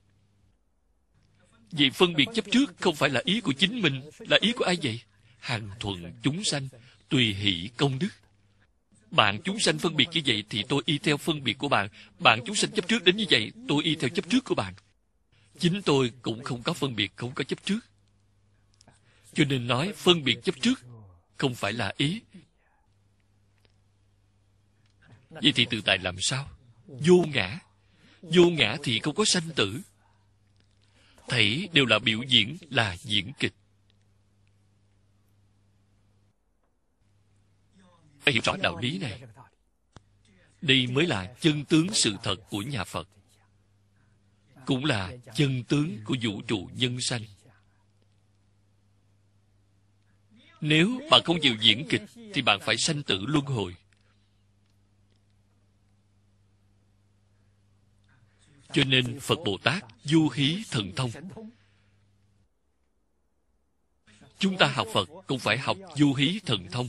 Vì phân biệt chấp trước không phải là ý của chính mình, là ý của ai vậy? Hằng thuận chúng sanh, tùy hỷ công đức. Bạn chúng sanh phân biệt như vậy thì tôi y theo phân biệt của bạn. Bạn chúng sanh chấp trước đến như vậy, tôi y theo chấp trước của bạn. Chính tôi cũng không có phân biệt, không có chấp trước. Cho nên nói phân biệt chấp trước không phải là ý. Vậy thì tự tại làm sao? Vô ngã. Vô ngã thì không có sanh tử. Thảy đều là biểu diễn, là diễn kịch. Phải hiểu rõ đạo lý này. Đây mới là chân tướng sự thật của nhà Phật. Cũng là chân tướng của vũ trụ nhân sanh. Nếu bạn không chịu diễn kịch thì bạn phải sanh tử luân hồi. Cho nên Phật Bồ Tát du hí thần thông. Chúng ta học Phật cũng phải học du hí thần thông.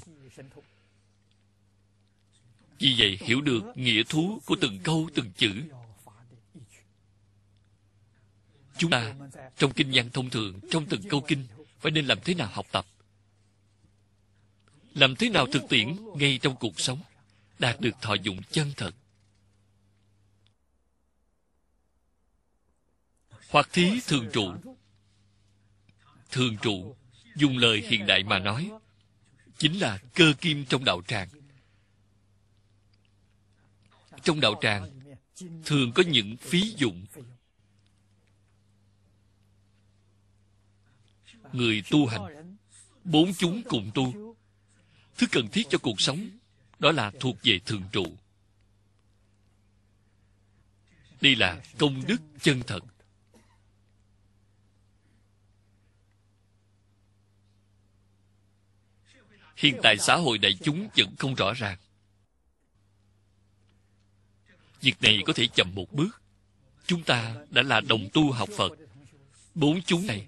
Vì vậy hiểu được nghĩa thú của từng câu từng chữ. Chúng ta trong kinh văn thông thường, trong từng câu kinh phải nên làm thế nào học tập, làm thế nào thực tiễn ngay trong cuộc sống, đạt được thọ dụng chân thật. Hoặc thí thường trụ. Thường trụ, dùng lời hiện đại mà nói, chính là cơ kim trong đạo tràng. Trong đạo tràng, thường có những phí dụng. Người tu hành, bốn chúng cùng tu. Thứ cần thiết cho cuộc sống, đó là thuộc về thường trụ. Đây là công đức chân thật. Hiện tại xã hội đại chúng vẫn không rõ ràng. Việc này có thể chậm một bước. Chúng ta đã là đồng tu học Phật. Bốn chúng này,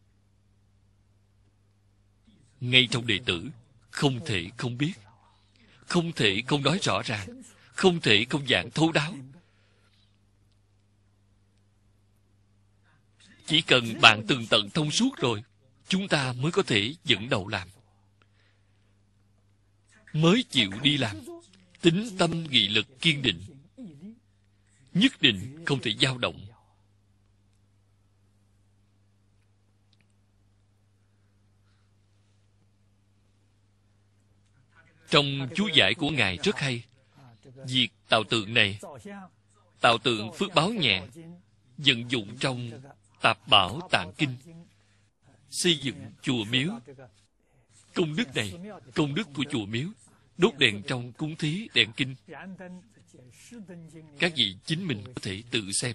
ngay trong đệ tử, không thể không biết, không thể không nói rõ ràng, không thể không giảng thấu đáo. Chỉ cần bạn tường tận thông suốt rồi, chúng ta mới có thể dẫn đầu làm, mới chịu đi làm. Tín tâm nghị lực kiên định, nhất định không thể dao động. Trong chú giải của Ngài rất hay. Việc tạo tượng này, tạo tượng phước báo nhẹ, vận dụng trong Tạp Bảo Tạng Kinh, xây dựng chùa miếu. Công đức này, công đức của chùa miếu, đốt đèn trong cúng thí, đèn kinh, các vị chính mình có thể tự xem.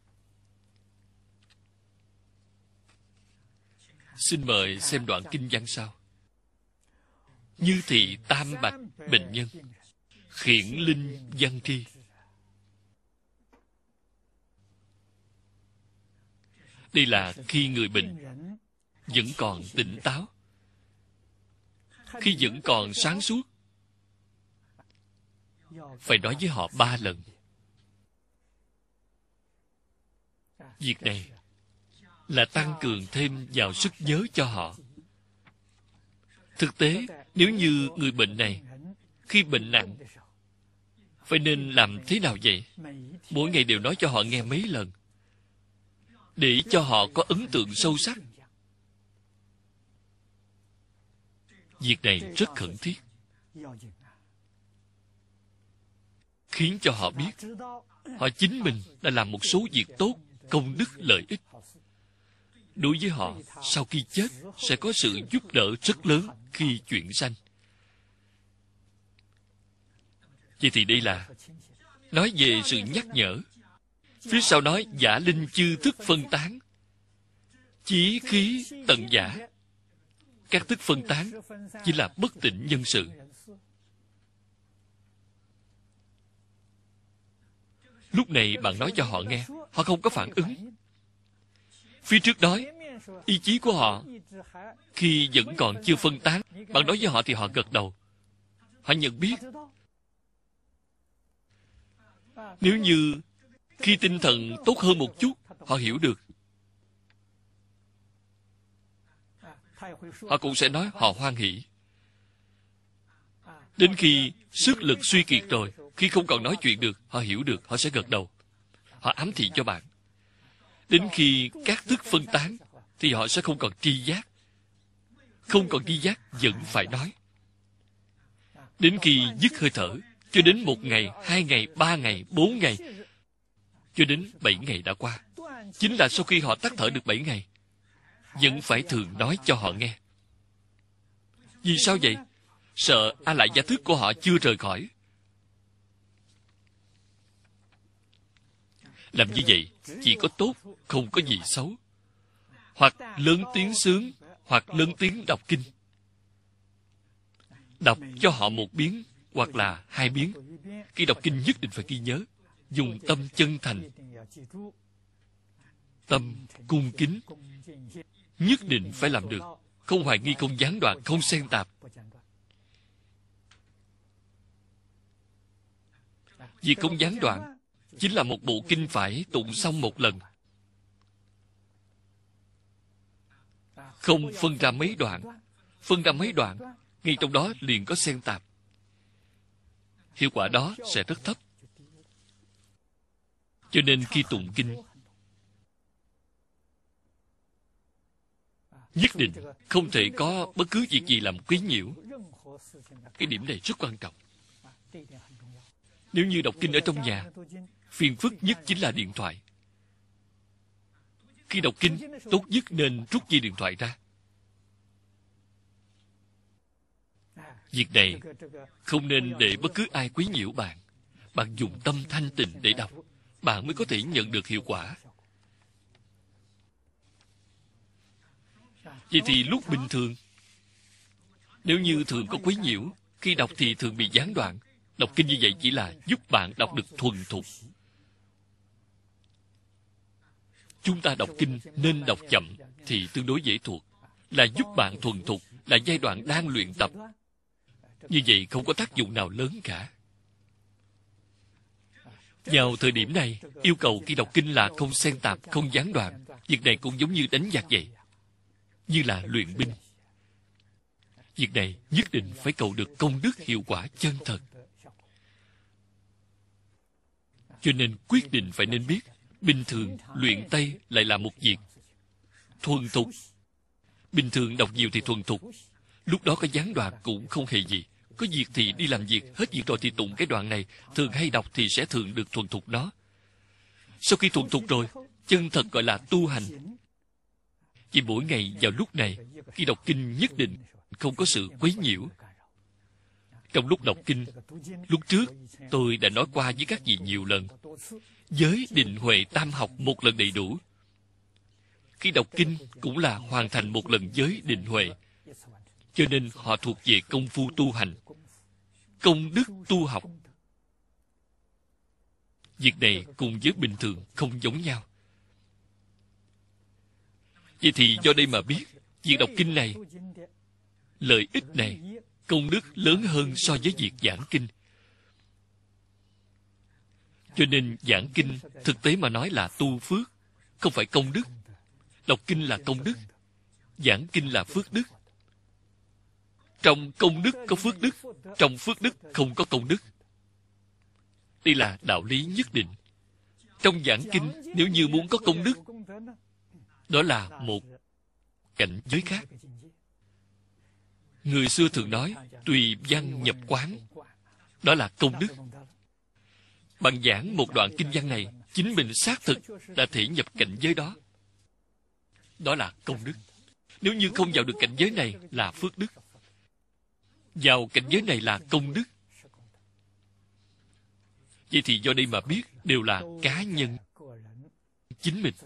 Xin mời xem đoạn kinh văn sau. Như thị tam bạch bệnh nhân, khiển linh văn tri. Đây là khi người bệnh vẫn còn tỉnh táo, khi vẫn còn sáng suốt. Phải nói với họ 3 lần. Việc này là tăng cường thêm vào sức nhớ cho họ. Thực tế, nếu như người bệnh này khi bệnh nặng, phải nên làm thế nào vậy? Mỗi ngày đều nói cho họ nghe mấy lần, để cho họ có ấn tượng sâu sắc. Việc này rất khẩn thiết, khiến cho họ biết họ chính mình đã làm một số việc tốt, công đức lợi ích. Đối với họ, sau khi chết sẽ có sự giúp đỡ rất lớn khi chuyển sanh. Vậy thì đây là nói về sự nhắc nhở. Phía sau nói giả linh chư thức phân tán, chí khí tận giả. Các thức phân tán chỉ là bất tịnh nhân sự. Lúc này bạn nói cho họ nghe, họ không có phản ứng. Phía trước nói, ý chí của họ khi vẫn còn chưa phân tán, bạn nói với họ thì họ gật đầu. Họ nhận biết. Nếu như khi tinh thần tốt hơn một chút, họ hiểu được. Họ cũng sẽ nói họ hoan hỷ. Đến khi sức lực suy kiệt rồi, khi không còn nói chuyện được, họ hiểu được, họ sẽ gật đầu. Họ ám thị cho bạn. Đến khi các thức phân tán, thì họ sẽ không còn tri giác. Không còn tri giác vẫn phải nói. Đến khi dứt hơi thở, cho đến 1 ngày, 2 ngày, 3 ngày, 4 ngày, cho đến 7 ngày đã qua. Chính là sau khi họ tắt thở được 7 ngày, vẫn phải thường nói cho họ nghe. Vì sao vậy? Sợ A Lại Gia thức của họ chưa rời khỏi. Làm như vậy chỉ có tốt, không có gì xấu. Hoặc lớn tiếng sướng, hoặc lớn tiếng đọc kinh. Đọc cho họ 1 biến, hoặc là 2 biến. Khi đọc kinh nhất định phải ghi nhớ. Dùng tâm chân thành, tâm cung kính, nhất định phải làm được. Không hoài nghi, không gián đoạn, không xen tạp. Việc không gián đoạn chính là một bộ kinh phải tụng xong 1 lần, không phân ra mấy đoạn. Phân ra mấy đoạn, ngay trong đó liền có xen tạp. Hiệu quả đó sẽ rất thấp. Cho nên khi tụng kinh, nhất định không thể có bất cứ việc gì làm quấy nhiễu. Cái điểm này rất quan trọng. Nếu như đọc kinh ở trong nhà, phiền phức nhất chính là điện thoại. Khi đọc kinh, tốt nhất nên rút dây điện thoại ra. Việc này không nên để bất cứ ai quấy nhiễu bạn. Bạn dùng tâm thanh tịnh để đọc, bạn mới có thể nhận được hiệu quả. Vậy thì lúc bình thường, nếu như thường có quấy nhiễu, khi đọc thì thường bị gián đoạn. Đọc kinh như vậy chỉ là giúp bạn đọc được thuần thục. Chúng ta đọc kinh nên đọc chậm thì tương đối dễ thuộc, là giúp bạn thuần thục, là giai đoạn đang luyện tập. Như vậy không có tác dụng nào lớn cả. Vào thời điểm này, yêu cầu khi đọc kinh là không xen tạp, không gián đoạn. Việc này cũng giống như đánh giặc vậy, như là luyện binh. Việc này nhất định phải cầu được công đức hiệu quả chân thật. Cho nên quyết định phải nên biết, bình thường luyện tay lại là một việc thuần thục. Bình thường đọc nhiều thì thuần thục, lúc đó có gián đoạn cũng không hề gì. Có việc thì đi làm việc, hết việc rồi thì tụng cái đoạn này. Thường hay đọc thì sẽ thường được thuần thục nó. Sau khi thuần thục rồi, chân thật gọi là tu hành. Chỉ mỗi ngày vào lúc này, khi đọc kinh nhất định không có sự quấy nhiễu. Trong lúc đọc kinh, lúc trước tôi đã nói qua với các vị nhiều lần, giới định huệ tam học 1 lần đầy đủ. Khi đọc kinh cũng là hoàn thành 1 lần giới định huệ. Cho nên họ thuộc về công phu tu hành, công đức tu học. Việc này cùng với bình thường không giống nhau. Vậy thì do đây mà biết, việc đọc kinh này, lợi ích này, công đức lớn hơn so với việc giảng kinh. Cho nên giảng kinh thực tế mà nói là tu phước, không phải công đức. Đọc kinh là công đức, giảng kinh là phước đức. Trong công đức có phước đức, trong phước đức không có công đức. Đây là đạo lý nhất định. Trong giảng kinh, nếu như muốn có công đức, đó là một cảnh giới khác. Người xưa thường nói, tùy văn nhập quán, đó là công đức. Bạn giảng một đoạn kinh văn này, chính mình xác thực đã thể nhập cảnh giới đó. Đó là công đức. Nếu như không vào được cảnh giới này là phước đức. Vào cảnh giới này là công đức. Vậy thì do đây mà biết đều là cá nhân chính mình.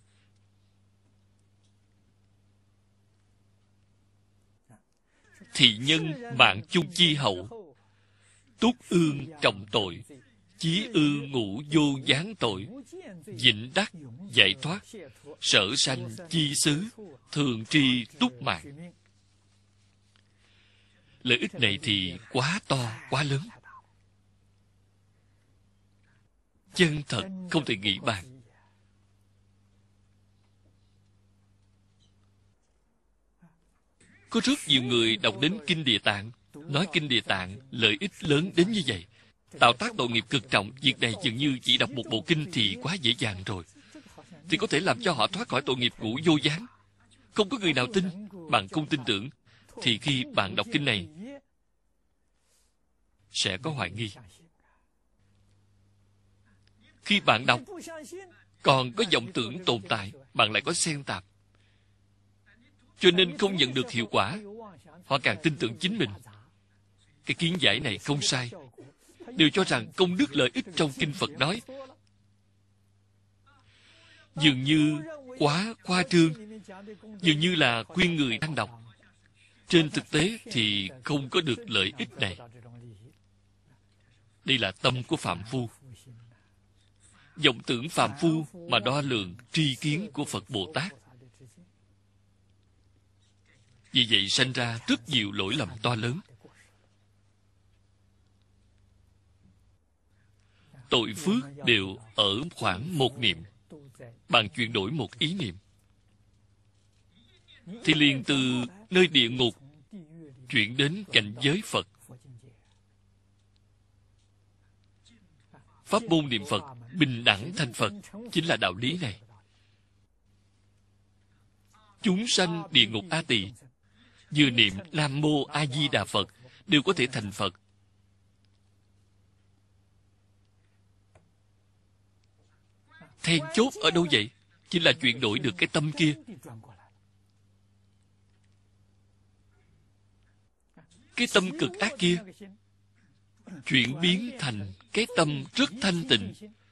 Thị nhân mạng chung chi hậu, túc ương trọng tội, chí ư ngũ vô gián tội, vĩnh đắc giải thoát, sở sanh chi xứ, thường tri túc mạng. Lợi ích này thì quá to, quá lớn. Chân thật không thể nghĩ bàn. Có rất nhiều người đọc đến Kinh Địa Tạng, nói Kinh Địa Tạng lợi ích lớn đến như vậy. Tạo tác tội nghiệp cực trọng, việc này dường như chỉ đọc một bộ kinh thì quá dễ dàng rồi. Thì có thể làm cho họ thoát khỏi tội nghiệp ngũ vô gián. Không có người nào tin. Bạn không tin tưởng, thì khi bạn đọc kinh này, sẽ có hoài nghi. Khi bạn đọc, còn có vọng tưởng tồn tại, bạn lại có xen tạp. Cho nên không nhận được hiệu quả. Họ càng tin tưởng chính mình. Cái kiến giải này không sai. Đều cho rằng công đức lợi ích trong kinh Phật nói dường như quá khoa trương, dường như là khuyên người đang đọc. Trên thực tế thì không có được lợi ích này. Đây là tâm của phàm phu. Vọng tưởng phàm phu mà đo lường tri kiến của Phật Bồ Tát. Vì vậy sanh ra rất nhiều lỗi lầm to lớn. Tội phước đều ở khoảng một niệm. Bạn chuyển đổi một ý niệm, thì liền từ nơi địa ngục chuyển đến cảnh giới Phật. Pháp môn niệm Phật bình đẳng thành Phật chính là đạo lý này. Chúng sanh địa ngục A Tỳ, vừa niệm Nam Mô A Di Đà Phật đều có thể thành Phật. Then chốt ở đâu vậy? Chính là chuyển đổi được cái tâm kia. Cái tâm cực ác kia chuyển biến thành cái tâm rất thanh tịnh.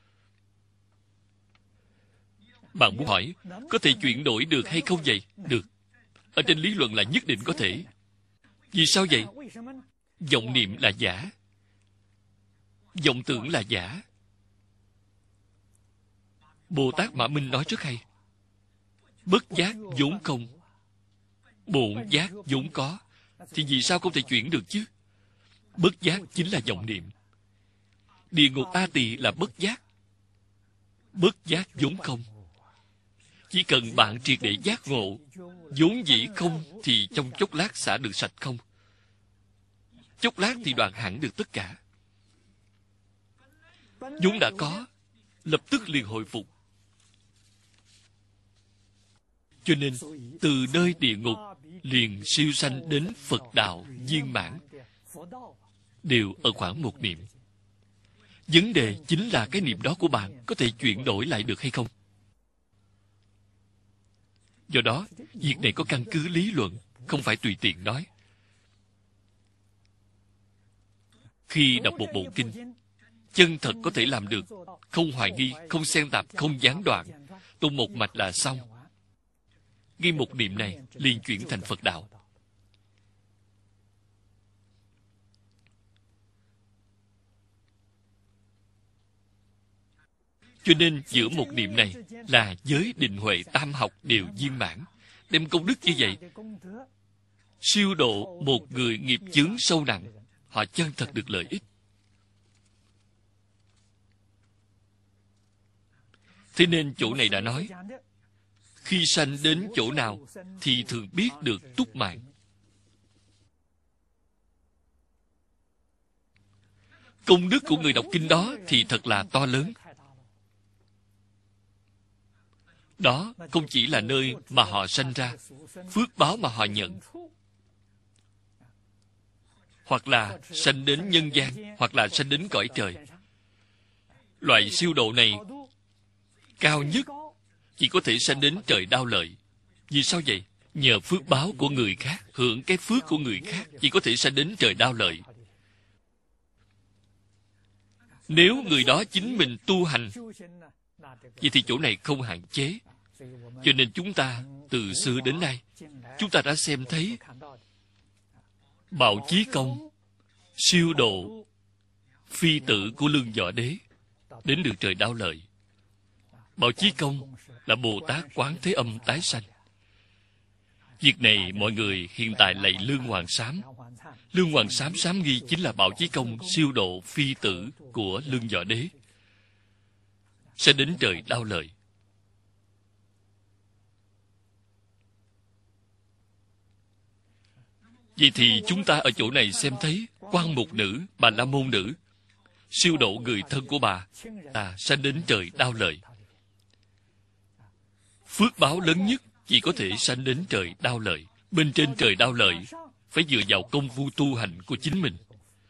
Bạn muốn hỏi, có thể chuyển đổi được hay không vậy? Được. Ở trên lý luận là nhất định có thể. Vì sao vậy? Vọng niệm là giả, vọng tưởng là giả. Bồ Tát Mã Minh nói rất hay. Bất giác vốn không, bổn giác vốn có. Thì vì sao không thể chuyển được chứ? Bất giác chính là vọng niệm. Địa ngục A Tỳ là bất giác. Bất giác vốn không. Chỉ cần bạn triệt để giác ngộ, vốn dĩ không thì trong chốc lát xả được sạch không. Chốc lát thì đoạn hẳn được tất cả. Vốn đã có, lập tức liền hồi phục. Cho nên, từ nơi địa ngục liền siêu sanh đến Phật đạo viên mãn, đều ở khoảng một niệm. Vấn đề chính là cái niệm đó của bạn có thể chuyển đổi lại được hay không. Do đó, việc này có căn cứ lý luận, không phải tùy tiện nói. Khi đọc một bộ kinh, chân thật có thể làm được, không hoài nghi, không xen tạp, không gián đoạn, tu một mạch là xong. Ghi một niệm này liền chuyển thành Phật đạo. Cho nên giữa một niệm này là giới định huệ tam học đều viên mãn. Đem công đức như vậy, siêu độ một người nghiệp chướng sâu nặng, họ chân thật được lợi ích. Thế nên chỗ này đã nói, khi sanh đến chỗ nào thì thường biết được túc mạng. công đức của người đọc kinh đó thì thật là to lớn. Đó không chỉ là nơi mà họ sanh ra, phước báo mà họ nhận, hoặc là sanh đến nhân gian, hoặc là sanh đến cõi trời. Loại siêu độ này cao nhất chỉ có thể sanh đến trời Đao Lợi. Vì sao vậy? Nhờ phước báo của người khác, hưởng cái phước của người khác, chỉ có thể sanh đến trời Đao Lợi. Nếu người đó chính mình tu hành, vậy thì chỗ này không hạn chế. Cho nên chúng ta từ xưa đến nay, chúng ta đã xem thấy Bạo Chí Công siêu độ phi tử của Lương Võ Đế đến được trời Đao Lợi. Bạo Chí Công là Bồ Tát Quán Thế Âm tái sanh. Việc này mọi người hiện tại lạy Lương Hoàng Sám. Lương Hoàng Sám sám nghi chính là Bạo Chí Công siêu độ phi tử của Lương Võ Đế sẽ đến trời Đao Lợi. Vậy thì chúng ta ở chỗ này xem thấy Quan Mục Nữ, Bà La Môn Nữ siêu độ người thân của bà, sẽ đến trời Đao Lợi. Phước báo lớn nhất chỉ có thể sanh đến trời Đao Lợi. Bên trên trời Đao Lợi phải dựa vào công phu tu hành của chính mình.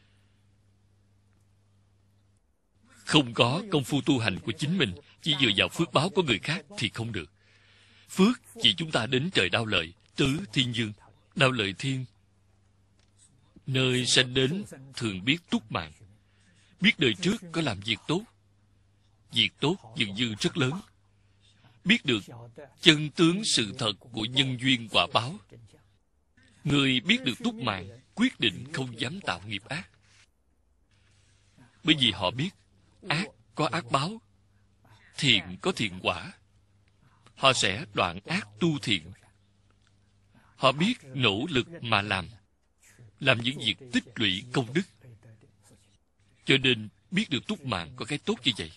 Không có công phu tu hành của chính mình, chỉ dựa vào phước báo của người khác thì không được. Phước chỉ chúng ta đến trời Đao Lợi, tứ thiên dương. Đao Lợi thiên, nơi sanh đến thường biết túc mạng, biết đời trước có làm việc tốt. Việc tốt dường như rất lớn. Biết được chân tướng sự thật của nhân duyên quả báo. Người biết được túc mạng, quyết định không dám tạo nghiệp ác. Bởi vì họ biết ác có ác báo, thiện có thiện quả. Họ sẽ đoạn ác tu thiện. Họ biết nỗ lực mà làm những việc tích lũy công đức. Cho nên biết được túc mạng có cái tốt như vậy.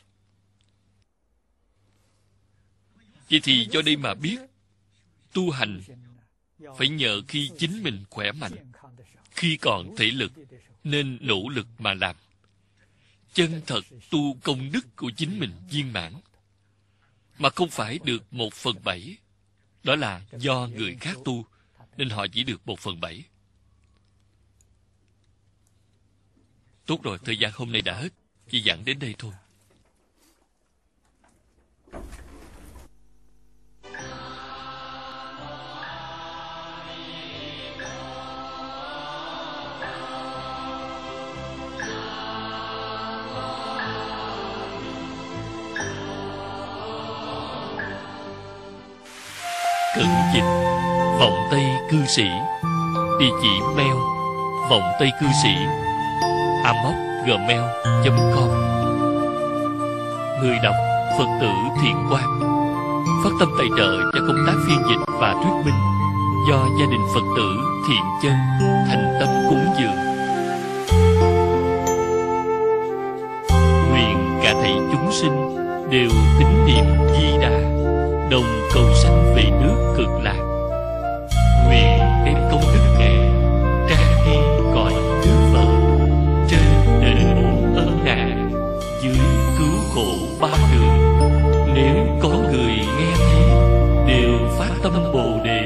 Vậy thì do đây mà biết tu hành phải nhờ khi chính mình khỏe mạnh, khi còn thể lực nên nỗ lực mà làm. Chân thật tu công đức của chính mình viên mãn, mà không phải được 1/7. Đó là do người khác tu nên họ chỉ được 1/7. Tốt rồi, thời gian hôm nay đã hết, chỉ giảng đến đây thôi. Cận dịch Vọng Tây Cư Sĩ. Địa chỉ mail vongtaycư sĩ@gmail.com. Người đọc Phật tử Thiện Quang. Phát tâm tài trợ cho công tác phiên dịch và thuyết minh do gia đình Phật tử Thiện Chân thành tâm cúng dường. Nguyện cả thảy chúng sinh đều tín niệm Di Đà, đồng cầu sanh về nước Cực Lạc. Nguyện đem công đức này trang nghiêm cõi nước Phật, trên đền bù ân nạn, dưới cứu khổ ba đường. Nếu có người nghe thấy đều phát tâm Bồ Đề,